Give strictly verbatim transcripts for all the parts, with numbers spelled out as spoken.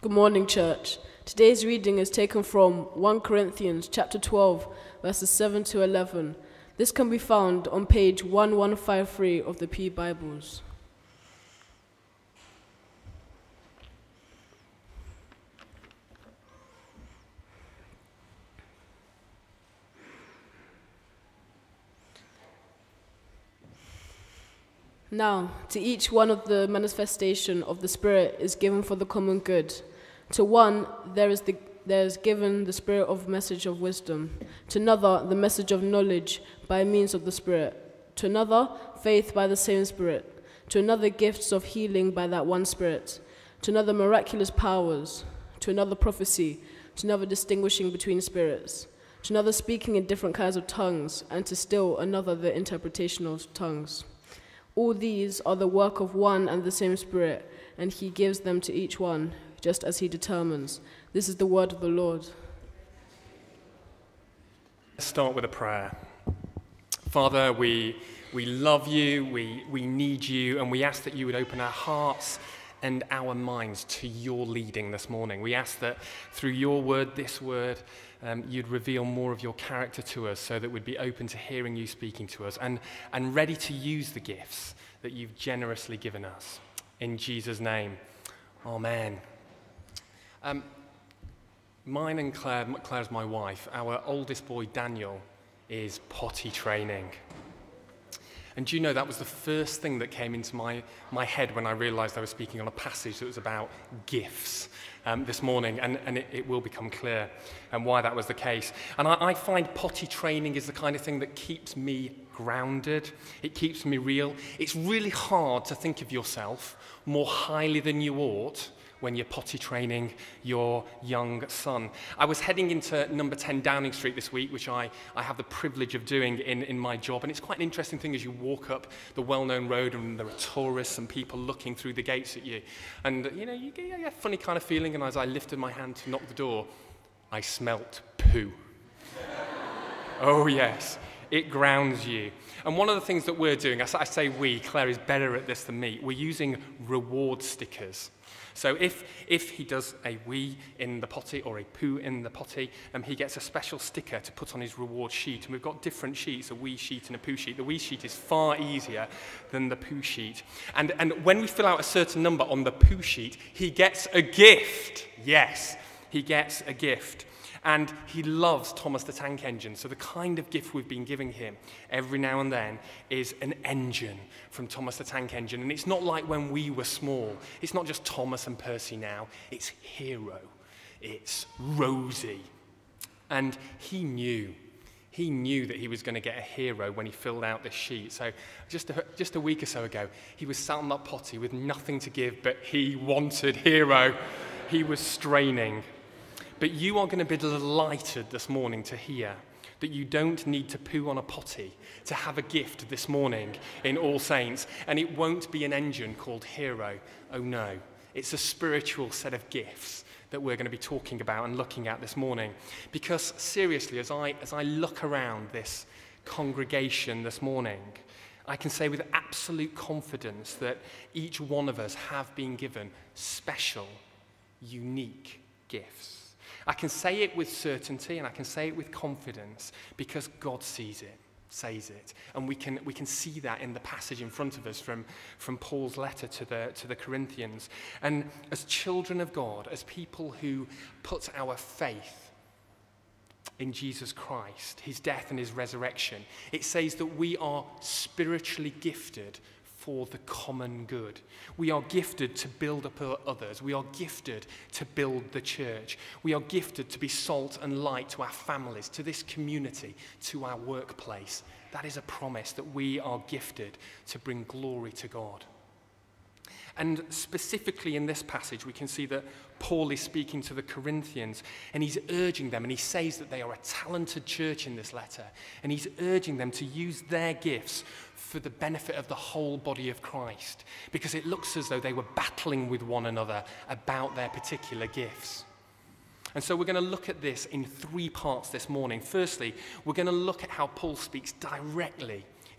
Good morning, church. Today's reading is taken from First Corinthians chapter twelve, verses seven to eleven. This can be found on page eleven fifty-three of the P Bibles. Now, to each one of the manifestation of the Spirit is given for the common good. To one, there is, the, there is given the Spirit of message of wisdom. To another, the message of knowledge by means of the Spirit. To another, faith by the same Spirit. To another, gifts of healing by that one Spirit. To another, miraculous powers. To another, prophecy. To another, distinguishing between spirits. To another, speaking in different kinds of tongues. And to still another, the interpretation of tongues. All these are the work of one and the same Spirit, and he gives them to each one, just as he determines. This is the word of the Lord. Let's start with a prayer. Father, we, we love you, we, we need you, and we ask that you would open our hearts and our minds to your leading this morning. We ask that through your word, this word, um, you'd reveal more of your character to us so that we'd be open to hearing you speaking to us and, and ready to use the gifts that you've generously given us. In Jesus' name, amen. Um, mine and Claire, Claire's my wife, our oldest boy, Daniel, is potty training. And do you know that was the first thing that came into my, my head when I realised I was speaking on a passage that was about gifts um, this morning, and, and it, it will become clear um, why that was the case. And I, I find potty training is the kind of thing that keeps me grounded. It keeps me real. It's really hard to think of yourself more highly than you ought when you're potty training your young son. I was heading into number ten Downing Street this week, which I, I have the privilege of doing in, in my job, and it's quite an interesting thing as you walk up the well-known road and there are tourists and people looking through the gates at you. And, you know, you get a funny kind of feeling, and as I lifted my hand to knock the door, I smelt poo. Oh, yes. It grounds you. And one of the things that we're doing, I say we, Claire is better at this than me, we're using reward stickers. So if if he does a wee in the potty or a poo in the potty, um, he gets a special sticker to put on his reward sheet. And we've got different sheets, a wee sheet and a poo sheet. The wee sheet is far easier than the poo sheet. And, and when we fill out a certain number on the poo sheet, he gets a gift. Yes, he gets a gift. And he loves Thomas the Tank Engine. So the kind of gift we've been giving him every now and then is an engine from Thomas the Tank Engine. And it's not like when we were small. It's not just Thomas and Percy now. It's Hero. It's Rosie. And he knew. He knew that he was going to get a hero when he filled out this sheet. So just a, just a week or so ago, he was sat on that potty with nothing to give, but he wanted Hero. He was straining. But you are going to be delighted this morning to hear that you don't need to poo on a potty to have a gift this morning in All Saints. And it won't be an engine called Hero. Oh no, it's a spiritual set of gifts that we're going to be talking about and looking at this morning. Because seriously, as I, as I look around this congregation this morning, I can say with absolute confidence that each one of us have been given special, unique gifts. I can say it with certainty and I can say it with confidence because God sees it, says it. And we can we can see that in the passage in front of us from, from Paul's letter to the, to the Corinthians. And as children of God, as people who put our faith in Jesus Christ, his death and his resurrection, it says that we are spiritually gifted for the common good. We are gifted to build up others. We are gifted to build the church. We are gifted to be salt and light to our families, to this community, to our workplace. That is a promise that we are gifted to bring glory to God. And specifically in this passage, we can see that Paul is speaking to the Corinthians, and he's urging them, and he says that they are a talented church in this letter, and he's urging them to use their gifts for the benefit of the whole body of Christ, because it looks as though they were battling with one another about their particular gifts. And so we're going to look at this in three parts this morning. Firstly, we're going to look at how Paul speaks directly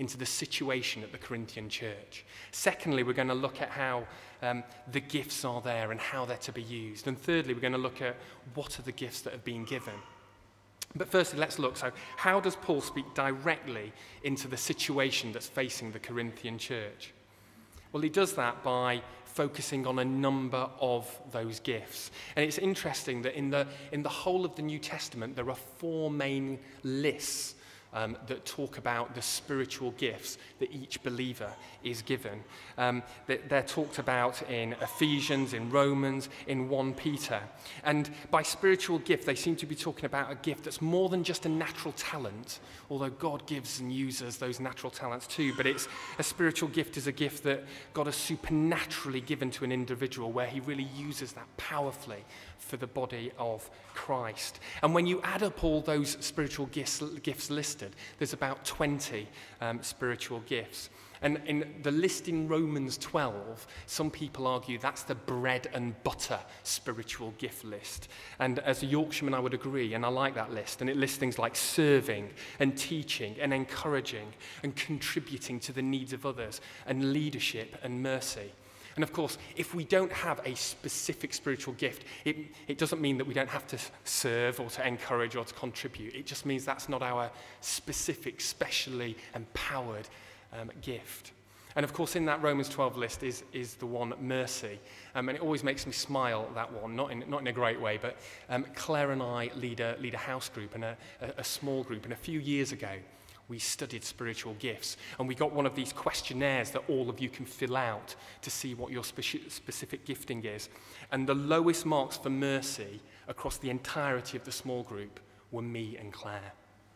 into the situation at the Corinthian church. Secondly, we're going to look at how um, the gifts are there and how they're to be used. And thirdly, we're going to look at what are the gifts that have been given. But firstly, let's look. So how does Paul speak directly into the situation that's facing the Corinthian church? Well, he does that by focusing on a number of those gifts. And it's interesting that in the, in the whole of the New Testament, there are four main lists um, that talk about the spiritual gifts that each believer is given. Um, they're talked about in Ephesians, in Romans, in First Peter. And by spiritual gift, they seem to be talking about a gift that's more than just a natural talent, although God gives and uses those natural talents too. But it's a spiritual gift is a gift that God has supernaturally given to an individual, where he really uses that powerfully for the body of Christ. And when you add up all those spiritual gifts, gifts listed, there's about twenty um, spiritual gifts. And in the list in Romans twelve, some people argue that's the bread and butter spiritual gift list. And as a Yorkshireman, I would agree, and I like that list. And it lists things like serving and teaching and encouraging and contributing to the needs of others and leadership and mercy. And of course, if we don't have a specific spiritual gift, it, it doesn't mean that we don't have to serve or to encourage or to contribute. It just means that's not our specific, specially empowered um, gift. And of course, in that Romans twelve list is, is the one mercy. Um, and it always makes me smile, that one, not in, not in a great way, but um, Claire and I lead a, lead a house group and a, a, a small group. And a few years ago, we studied spiritual gifts, and we got one of these questionnaires that all of you can fill out to see what your speci- specific gifting is. And the lowest marks for mercy across the entirety of the small group were me and Claire.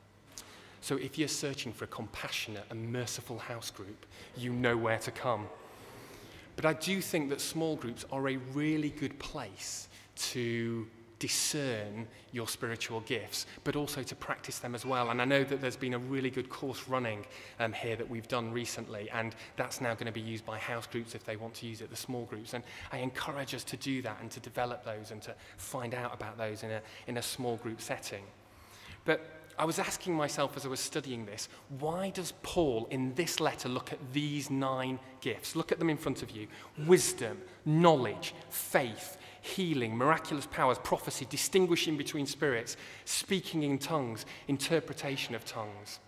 So if you're searching for a compassionate and merciful house group, you know where to come. But I do think that small groups are a really good place to discern your spiritual gifts, but also to practice them as well. And I know that there's been a really good course running um, here that we've done recently, and that's now going to be used by house groups if they want to use it, the small groups. And I encourage us to do that and to develop those and to find out about those in a, in a small group setting. But I was asking myself as I was studying this, why does Paul in this letter look at these nine gifts? Look at them in front of you. Wisdom, knowledge, faith, healing, miraculous powers, prophecy, distinguishing between spirits, speaking in tongues, interpretation of tongues.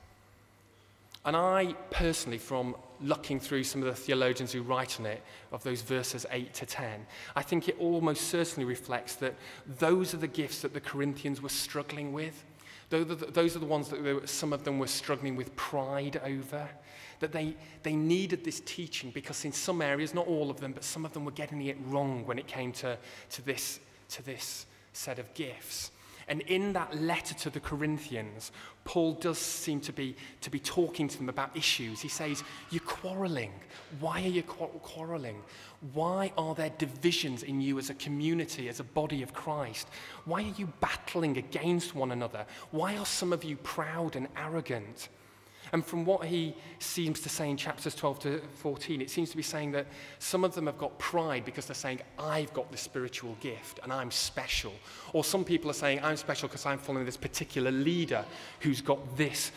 And I personally, from looking through some of the theologians who write on it, of those verses eight to ten, I think it almost certainly reflects that those are the gifts that the Corinthians were struggling with. Those are the ones that some of them were struggling with pride over, that they, they needed this teaching because in some areas, not all of them, but some of them were getting it wrong when it came to, to, this, to this set of gifts. And in that letter to the Corinthians, Paul does seem to be, to be talking to them about issues. He says, you're quarreling. Why are you quarreling? Why are there divisions in you as a community, as a body of Christ? Why are you battling against one another? Why are some of you proud and arrogant? And from what he seems to say in chapters twelve to fourteen, it seems to be saying that some of them have got pride because they're saying, I've got this spiritual gift and I'm special. Or some people are saying, I'm special because I'm following this particular leader who's got this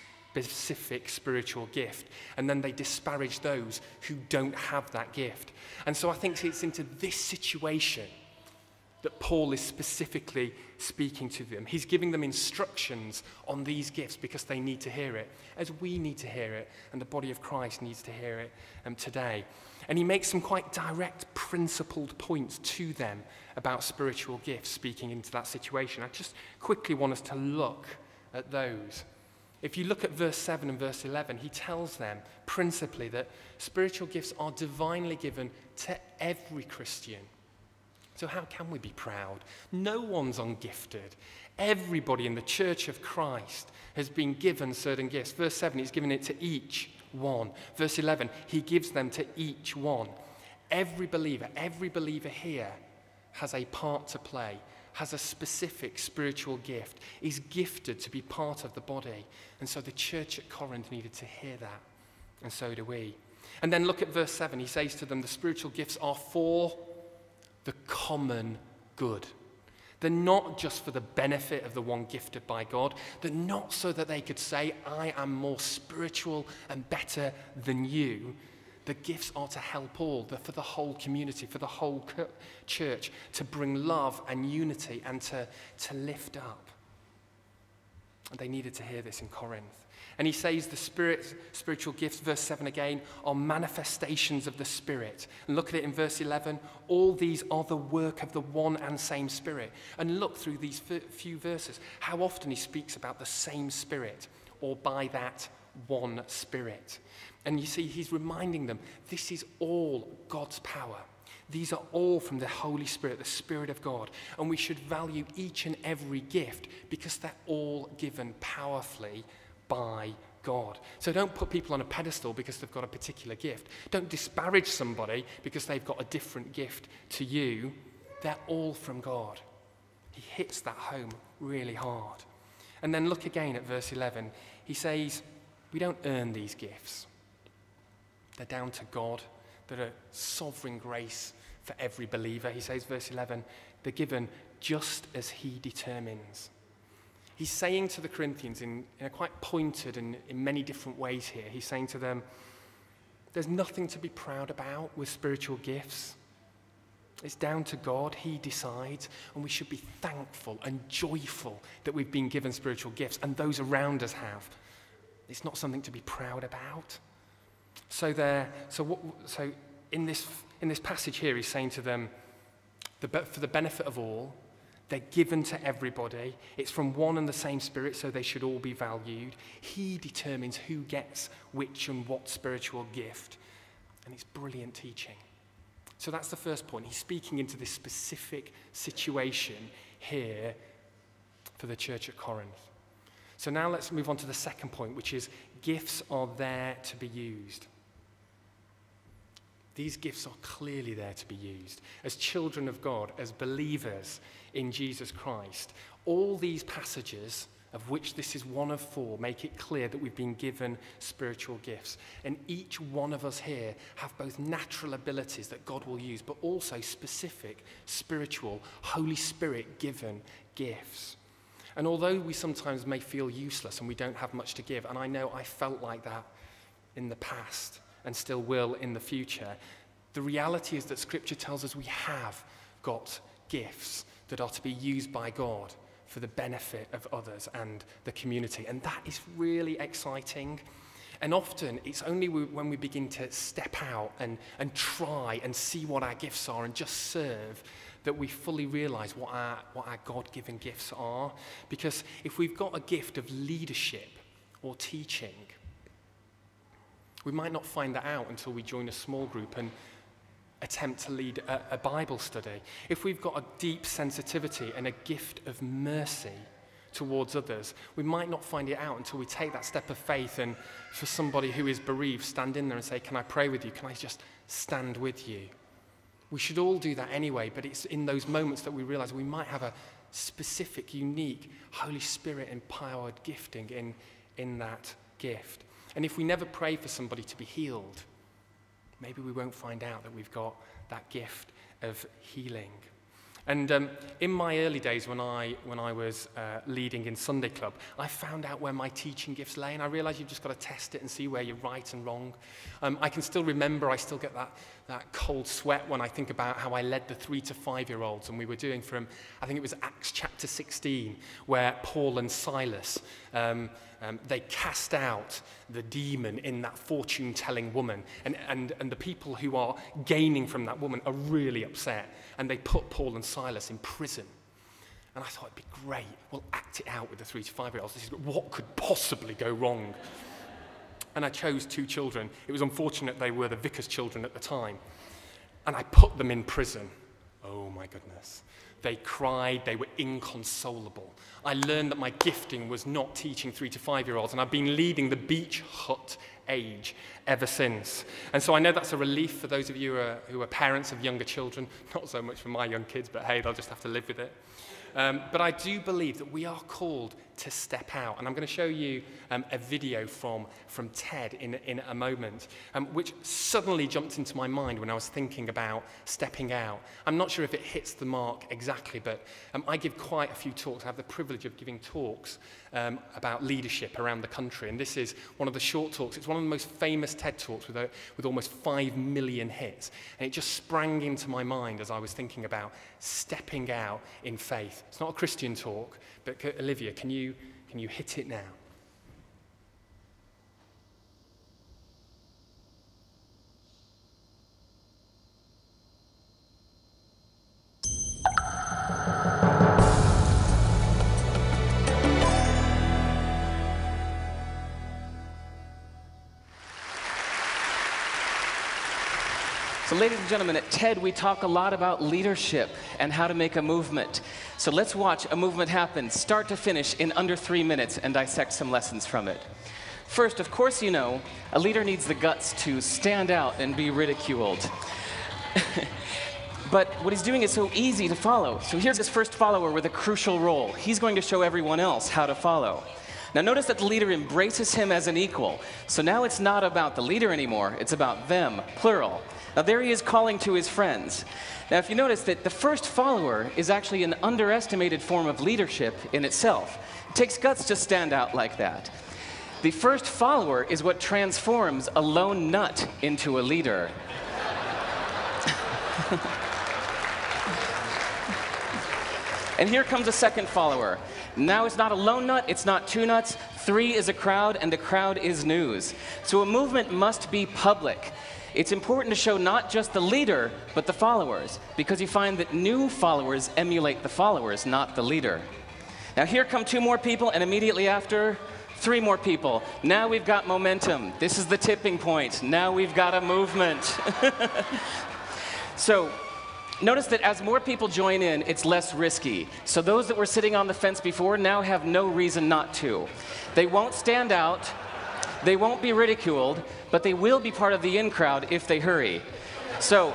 specific spiritual gift. And then they disparage those who don't have that gift. And so I think it's into this situation that Paul is specifically speaking to them. He's giving them instructions on these gifts because they need to hear it, as we need to hear it, and the body of Christ needs to hear it um, today. And he makes some quite direct, principled points to them about spiritual gifts, speaking into that situation. I just quickly want us to look at those. If you look at verse seven and verse eleven, he tells them principally that spiritual gifts are divinely given to every Christian. So how can we be proud? No one's ungifted. Everybody in the church of Christ has been given certain gifts. Verse seven, he's given it to each one. Verse eleven, he gives them to each one. Every believer, every believer here has a part to play, has a specific spiritual gift, is gifted to be part of the body. And so the church at Corinth needed to hear that. And so do we. And then look at verse seven. He says to them, the spiritual gifts are for the common good. They're not just for the benefit of the one gifted by God. They're not so that they could say, I am more spiritual and better than you. The gifts are to help all, they're for the whole community, for the whole church, to bring love and unity and to, to lift up. And they needed to hear this in Corinth. And he says the spirit, spiritual gifts, verse seven again, are manifestations of the Spirit. And look at it in verse eleven. All these are the work of the one and same Spirit. And look through these few verses, how often he speaks about the same Spirit, or by that one Spirit. And you see, he's reminding them, this is all God's power. These are all from the Holy Spirit, the Spirit of God. And we should value each and every gift because they're all given powerfully by God. So don't put people on a pedestal because they've got a particular gift. Don't disparage somebody because they've got a different gift to you. They're all from God. He hits that home really hard. And then look again at verse eleven. He says, we don't earn these gifts. They're down to God. They're a sovereign grace for every believer. He says, verse eleven, they're given just as he determines. He's saying to the Corinthians in, in a quite pointed and in many different ways here, he's saying to them, there's nothing to be proud about with spiritual gifts. It's down to God. He decides, and we should be thankful and joyful that we've been given spiritual gifts, and those around us have. It's not something to be proud about. So there, so what, so in this in this passage here, he's saying to them, the, for the benefit of all, they're given to everybody. It's from one and the same Spirit, so they should all be valued. He determines who gets which and what spiritual gift. And it's brilliant teaching. So that's the first point. He's speaking into this specific situation here for the church at Corinth. So now let's move on to the second point, which is gifts are there to be used. These gifts are clearly there to be used. As children of God, as believers in Jesus Christ, all these passages, of which this is one of four, make it clear that we've been given spiritual gifts. And each one of us here have both natural abilities that God will use, but also specific, spiritual, Holy Spirit-given gifts. And although we sometimes may feel useless and we don't have much to give, and I know I felt like that in the past, and still will in the future, the reality is that Scripture tells us we have got gifts that are to be used by God for the benefit of others and the community. And that is really exciting. And often it's only when we begin to step out and, and try and see what our gifts are and just serve that we fully realize what our, what our God-given gifts are. Because if we've got a gift of leadership or teaching, we might not find that out until we join a small group and attempt to lead a, a Bible study. If we've got a deep sensitivity and a gift of mercy towards others, we might not find it out until we take that step of faith and for somebody who is bereaved, stand in there and say, can I pray with you? Can I just stand with you? We should all do that anyway, but it's in those moments that we realize we might have a specific, unique, Holy Spirit-empowered gifting in, in that gift. And if we never pray for somebody to be healed, maybe we won't find out that we've got that gift of healing. And um, in my early days when I when I was uh, leading in Sunday Club, I found out where my teaching gifts lay, and I realized you've just got to test it and see where you're right and wrong. Um, I can still remember, I still get that, that cold sweat when I think about how I led the three to five-year-olds, and we were doing from, I think it was Acts chapter sixteen, where Paul and Silas, um, um, they cast out the demon in that fortune-telling woman, and, and, and the people who are gaining from that woman are really upset, and they put Paul and Silas in prison. And I thought it'd be great. We'll act it out with the three to five-year-olds. This is, what could possibly go wrong? And I chose two children. It was unfortunate they were the vicar's children at the time. And I put them in prison. Oh my goodness. They cried, they were inconsolable. I learned that my gifting was not teaching three to five-year-olds, and I've been leading the beach hut age ever since. And so I know that's a relief for those of you who are, who are parents of younger children. Not so much for my young kids, but hey, they'll just have to live with it. Um, but I do believe that we are called to step out. And I'm going to show you um, a video from, from Ted in, in a moment, um, which suddenly jumped into my mind when I was thinking about stepping out. I'm not sure if it hits the mark exactly. exactly, but um, I give quite a few talks. I have the privilege of giving talks um, about leadership around the country, and this is one of the short talks. It's one of the most famous TED Talks with, a, with almost five million hits, and it just sprang into my mind as I was thinking about stepping out in faith. It's not a Christian talk, but Olivia, can you, can you hit it now? So ladies and gentlemen, at TED we talk a lot about leadership and how to make a movement. So let's watch a movement happen, start to finish, in under three minutes and dissect some lessons from it. First, of course you know, a leader needs the guts to stand out and be ridiculed. But what he's doing is so easy to follow. So here's his first follower with a crucial role. He's going to show everyone else how to follow. Now notice that the leader embraces him as an equal. So now it's not about the leader anymore, it's about them, plural. Now there he is calling to his friends. Now if you notice that the first follower is actually an underestimated form of leadership in itself. It takes guts to stand out like that. The first follower is what transforms a lone nut into a leader. And here comes a second follower. Now it's not a lone nut, it's not two nuts, three is a crowd, and the crowd is news. So a movement must be public. It's important to show not just the leader, but the followers, because you find that new followers emulate the followers, not the leader. Now here come two more people, and immediately after, three more people. Now we've got momentum. This is the tipping point. Now we've got a movement. So, notice that as more people join in, it's less risky. So those that were sitting on the fence before now have no reason not to. They won't stand out, they won't be ridiculed, but they will be part of the in crowd if they hurry. So,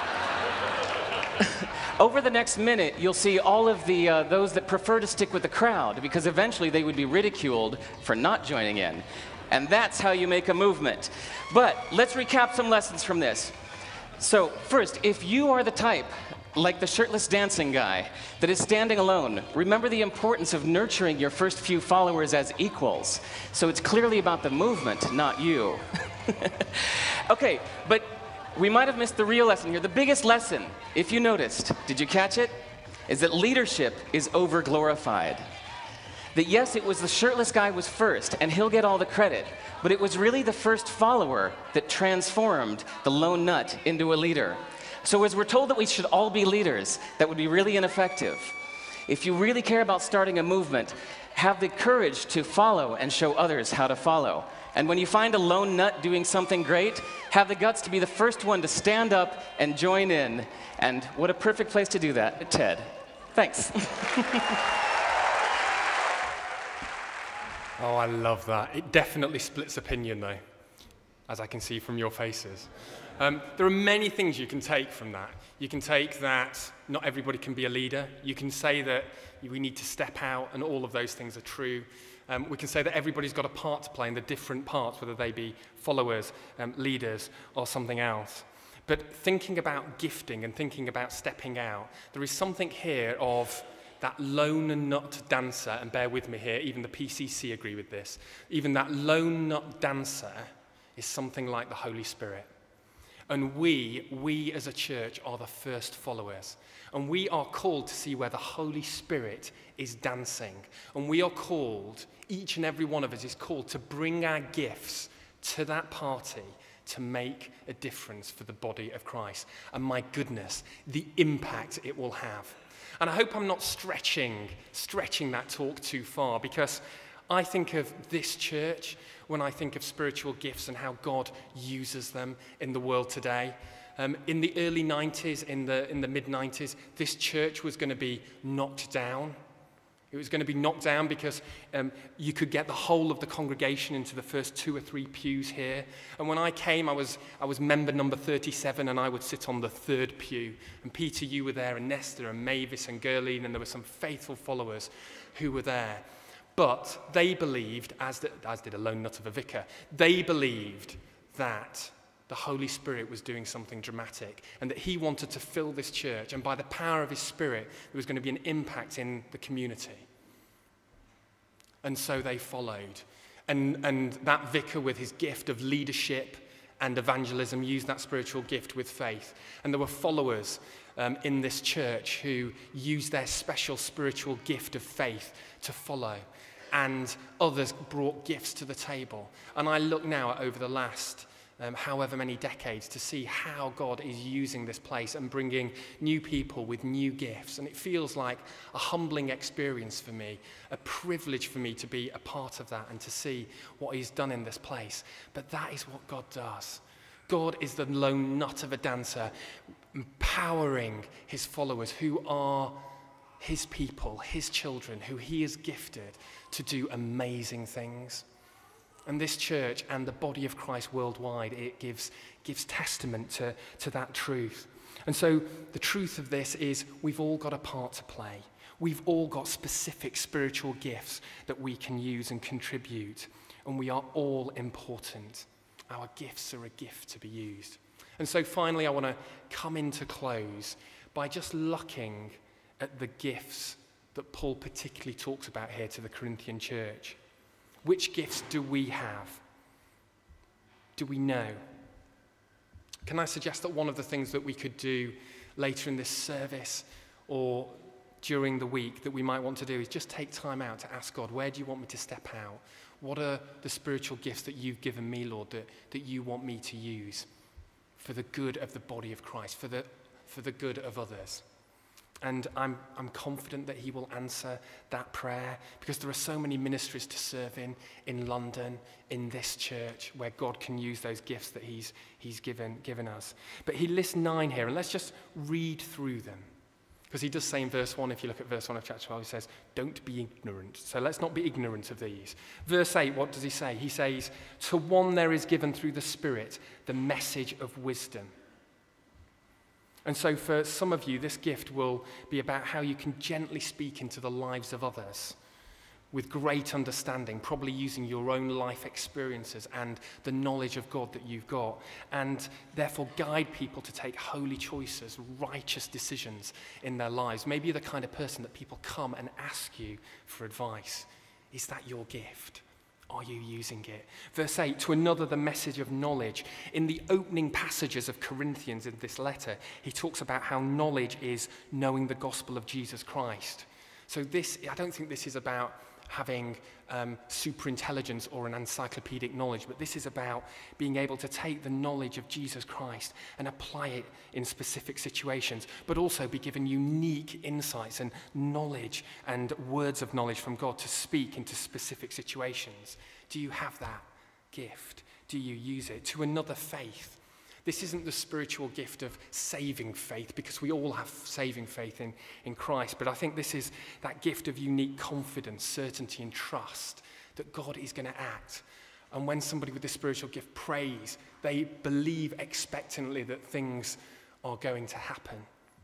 over the next minute, you'll see all of the uh, those that prefer to stick with the crowd, because eventually they would be ridiculed for not joining in. And that's how you make a movement. But let's recap some lessons from this. So first, if you are the type, like the shirtless dancing guy, that is standing alone, remember the importance of nurturing your first few followers as equals. So it's clearly about the movement, not you. Okay, but we might have missed the real lesson here. The biggest lesson, if you noticed, did you catch it? Is that leadership is over-glorified. That yes, it was the shirtless guy was first, and he'll get all the credit, but it was really the first follower that transformed the lone nut into a leader. So as we're told that we should all be leaders, that would be really ineffective. If you really care about starting a movement, have the courage to follow and show others how to follow. And when you find a lone nut doing something great, have the guts to be the first one to stand up and join in. And what a perfect place to do that, TED. Thanks. Oh, I love that. It definitely splits opinion, though, as I can see from your faces. Um, there are many things you can take from that. You can take that not everybody can be a leader. You can say that we need to step out, and all of those things are true. Um, we can say that everybody's got a part to play in the different parts, whether they be followers, um, leaders, or something else. But thinking about gifting and thinking about stepping out, there is something here of that lone nut dancer, and bear with me here, even the P C C agree with this, even that lone nut dancer is something like the Holy Spirit. And we, we as a church are the first followers. And we are called to see where the Holy Spirit is dancing. And we are called, each and every one of us is called to bring our gifts to that party to make a difference for the body of Christ. And my goodness, the impact it will have. And I hope I'm not stretching, stretching that talk too far, because I think of this church when I think of spiritual gifts and how God uses them in the world today. Um, in the early nineties, in the, in the mid nineties, this church was going to be knocked down. It was going to be knocked down because um, you could get the whole of the congregation into the first two or three pews here. And when I came, I was I was member number thirty-seven, and I would sit on the third pew. And Peter, you were there, and Nesta, and Mavis, and Gerline, and there were some faithful followers who were there. But they believed, as did, as did a lone nut of a vicar, they believed that the Holy Spirit was doing something dramatic and that he wanted to fill this church, and by the power of his Spirit, there was going to be an impact in the community. And so they followed. And, and that vicar, with his gift of leadership and evangelism, used that spiritual gift with faith. And there were followers um, in this church who used their special spiritual gift of faith to follow. And others brought gifts to the table. And I look now at over the last Um, however many decades to see how God is using this place and bringing new people with new gifts. And it feels like a humbling experience for me, a privilege for me to be a part of that and to see what he's done in this place. But that is what God does. God is the lone nut of a dancer, empowering his followers who are his people, his children, who he has gifted to do amazing things. And this church and the body of Christ worldwide, it gives, gives testament to, to that truth. And so the truth of this is we've all got a part to play. We've all got specific spiritual gifts that we can use and contribute. And we are all important. Our gifts are a gift to be used. And so finally, I want to come into close by just looking at the gifts that Paul particularly talks about here to the Corinthian church. Which gifts do we have? Do we know? Can I suggest that one of the things that we could do later in this service or during the week that we might want to do is just take time out to ask God, where do you want me to step out? What are the spiritual gifts that you've given me, Lord, that, that you want me to use for the good of the body of Christ, for the, for the good of others? And I'm, I'm confident that he will answer that prayer, because there are so many ministries to serve in, in London, in this church, where God can use those gifts that he's, he's given, given us. But he lists nine here, and let's just read through them. Because he does say in verse one, if you look at verse one of chapter twelve, he says, don't be ignorant. So let's not be ignorant of these. Verse eight, what does he say? He says, to one there is given through the Spirit the message of wisdom. And so for some of you, this gift will be about how you can gently speak into the lives of others with great understanding, probably using your own life experiences and the knowledge of God that you've got, and therefore guide people to take holy choices, righteous decisions in their lives. Maybe you're the kind of person that people come and ask you for advice. Is that your gift? Are you using it? Verse eight, to another the message of knowledge. In the opening passages of Corinthians in this letter, he talks about how knowledge is knowing the gospel of Jesus Christ. So this, I don't think this is about having um, super intelligence or an encyclopedic knowledge, but this is about being able to take the knowledge of Jesus Christ and apply it in specific situations, but also be given unique insights and knowledge and words of knowledge from God to speak into specific situations. Do you have that gift? Do you use it? To another faith. This isn't the spiritual gift of saving faith, because we all have saving faith in, in Christ. But I think this is that gift of unique confidence, certainty, and trust that God is going to act. And when somebody with this spiritual gift prays, they believe expectantly that things are going to happen.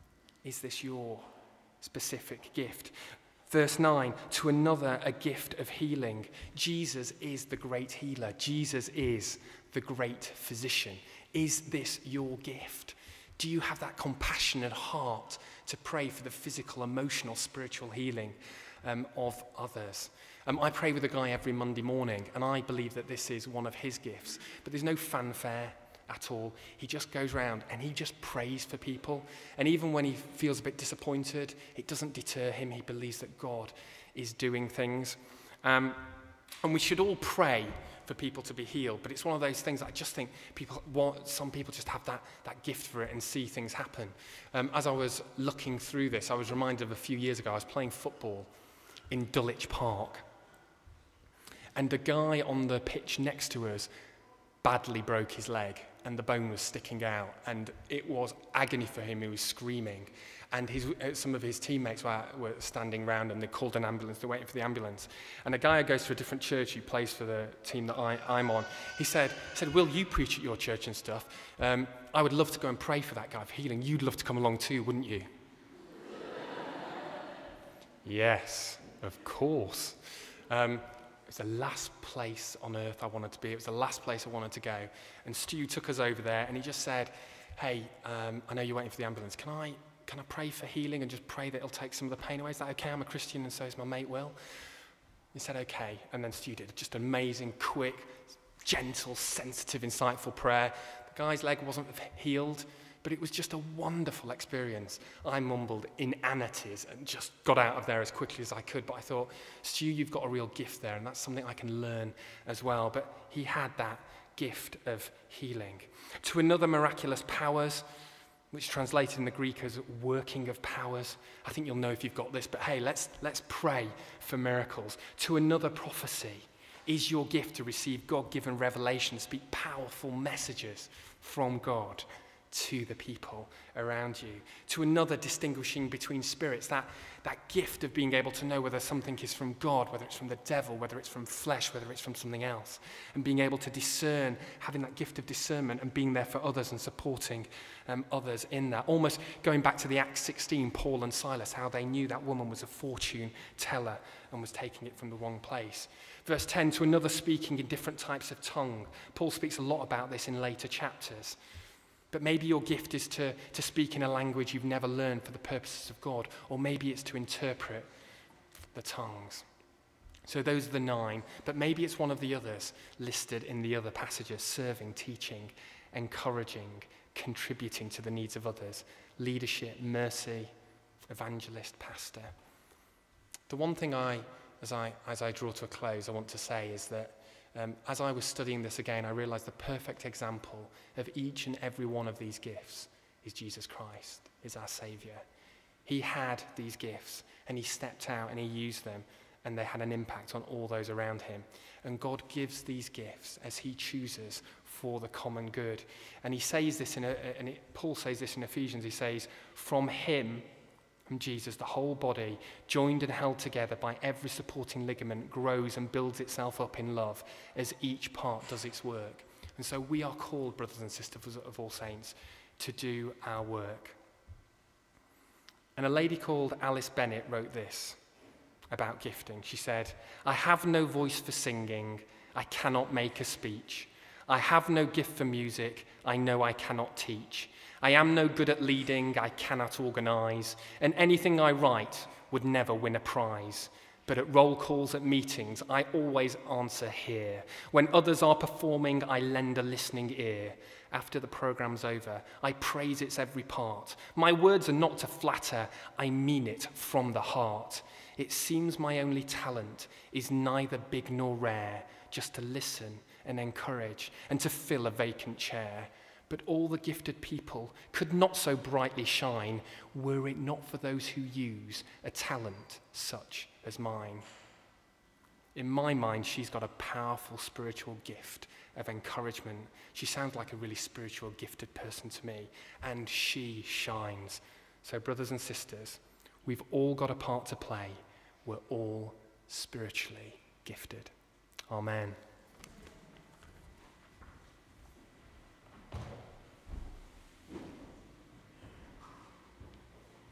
Is this your specific gift? Verse nine, to another a gift of healing. Jesus is the great healer. Jesus is the great physician. Is this your gift? Do you have that compassionate heart to pray for the physical, emotional, spiritual healing um, of others? Um, I pray with a guy every Monday morning, and I believe that this is one of his gifts. But there's no fanfare at all. He just goes around and he just prays for people. And even when he feels a bit disappointed, it doesn't deter him. He believes that God is doing things. Um, and we should all pray for people to be healed, but it's one of those things that I just think people want, some people just have that, that gift for it and see things happen. Um, as I was looking through this, I was reminded of a few years ago, I was playing football in Dulwich Park, and the guy on the pitch next to us badly broke his leg, and the bone was sticking out, and it was agony for him. He was screaming, and his, uh, some of his teammates were, were standing around, and they called an ambulance. They're waiting for the ambulance. And a guy who goes to a different church, who plays for the team that I, I'm on, he said, he said, "Will, you preach at your church and stuff. Um, I would love to go and pray for that guy for healing. You'd love to come along too, wouldn't you?" Yes, of course. Um, was the last place on earth I wanted to be. It was the last place I wanted to go. And Stu took us over there, and he just said, hey, um, I know you're waiting for the ambulance. Can I, can I pray for healing and just pray that it'll take some of the pain away? Is that okay? I'm a Christian, and so is my mate Will. He said, okay. And then Stu did just amazing, quick, gentle, sensitive, insightful prayer. The guy's leg wasn't healed, but it was just a wonderful experience. I mumbled inanities and just got out of there as quickly as I could. But I thought, Stu, you've got a real gift there, and that's something I can learn as well. But he had that gift of healing. To another, miraculous powers, which translated in the Greek as working of powers. I think you'll know if you've got this, but hey, let's, let's pray for miracles. To another, prophecy. Is your gift to receive God-given revelation, to speak powerful messages from God to the people around you. To another, distinguishing between spirits, that, that gift of being able to know whether something is from God, whether it's from the devil, whether it's from flesh, whether it's from something else, and being able to discern, having that gift of discernment and being there for others and supporting um, others in that. Almost going back to the Acts sixteen, Paul and Silas, how they knew that woman was a fortune teller and was taking it from the wrong place. Verse ten, to another, speaking in different types of tongue. Paul speaks a lot about this in later chapters. But maybe your gift is to, to speak in a language you've never learned for the purposes of God, or maybe it's to interpret the tongues. So those are the nine, but maybe it's one of the others listed in the other passages: serving, teaching, encouraging, contributing to the needs of others, leadership, mercy, evangelist, pastor. The one thing I, as I, as I draw to a close, I want to say is that Um, as I was studying this again, I realized the perfect example of each and every one of these gifts is Jesus Christ, is our Savior. He had these gifts, and he stepped out and he used them, and they had an impact on all those around him. And God gives these gifts as he chooses for the common good. And he says this in, a, and it, Paul says this in Ephesians, he says, from him, Jesus, the whole body, joined and held together by every supporting ligament, grows and builds itself up in love as each part does its work. And so we are called, brothers and sisters of All Saints, to do our work. And a lady called Alice Bennett wrote this about gifting. She said, I have no voice for singing, I cannot make a speech. I have no gift for music, I know I cannot teach. I am no good at leading, I cannot organise, and anything I write would never win a prize. But at roll calls at meetings, I always answer here. When others are performing, I lend a listening ear. After the programme's over, I praise its every part. My words are not to flatter, I mean it from the heart. It seems my only talent is neither big nor rare, just to listen and encourage and to fill a vacant chair. But all the gifted people could not so brightly shine were it not for those who use a talent such as mine. In my mind, she's got a powerful spiritual gift of encouragement. She sounds like a really spiritual, gifted person to me, and she shines. So brothers and sisters, we've all got a part to play. We're all spiritually gifted. Amen.